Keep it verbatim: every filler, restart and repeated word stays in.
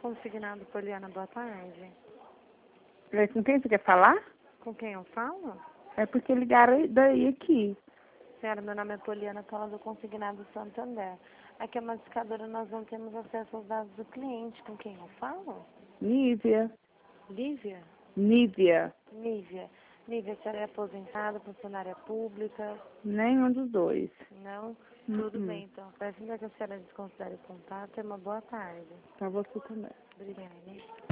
Consignado Poliana, boa tarde. É, com quem você quer falar? Com quem eu falo? É porque ligaram daí aqui. Senhora, meu nome é Poliana, fala do Consignado Santander. Aqui é uma discadora, nós não temos acesso aos dados do cliente. Com quem eu falo? Nívia. Lívia? Nívia. Nívia. Nívia, a senhora é aposentada, funcionária pública? Nenhum dos dois. Não? Uh Tudo -uh. bem, então. Peço que a senhora desconsidere o contato e uma boa tarde. Pra você também. Obrigada.